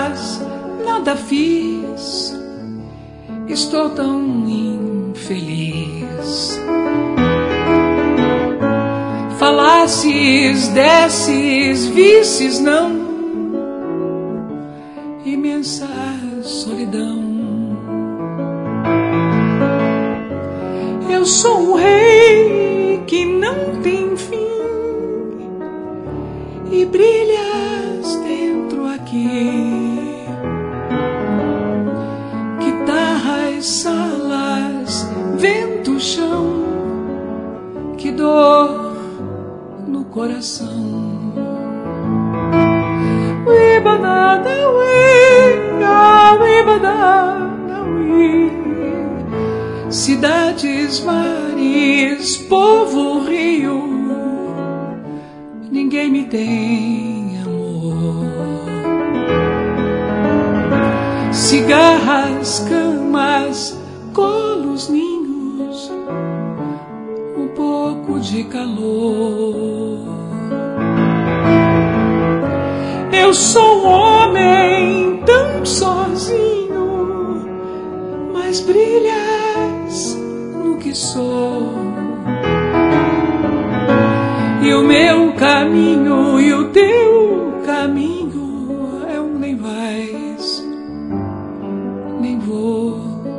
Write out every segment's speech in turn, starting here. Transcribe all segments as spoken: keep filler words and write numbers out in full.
mas nada fiz. Estou tão infeliz. Falasses, desses, visses, não, imensa solidão. Eu sou um rei que não tem fim e brilhas dentro aqui. Guitarras, salas, vento, chão, que dor no coração. We banana we, ah, we banana we. Cidades, mares, povo, rio, ninguém me tem amor. Cigarras, camas, colos, ninhos, um pouco de calor. Eu sou um homem tão sozinho, mas brilhas no que sou. E o meu caminho e o teu caminho é um nem vais, nem vou.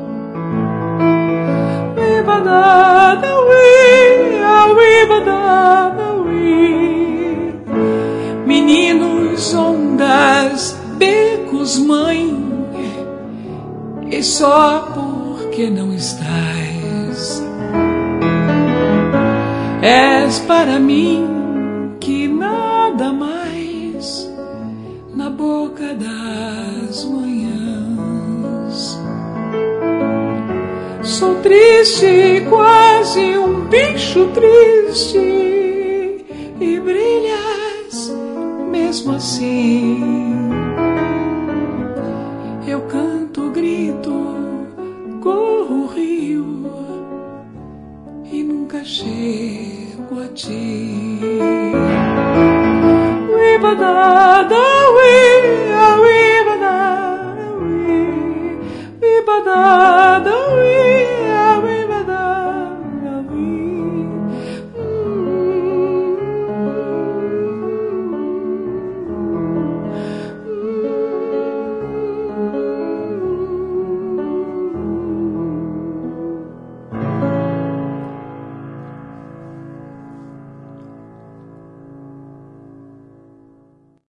We banana we, ah, we banana we. Meninos, ondas, becos, mãe, e só porque não estás. És para mim que nada mais na boca das manhãs. Sou triste, quase um bicho triste, e brilhas mesmo assim. Eu canto, grito, corro, rio e nunca chego a ti. We banana we, ah, we banana we, we banana.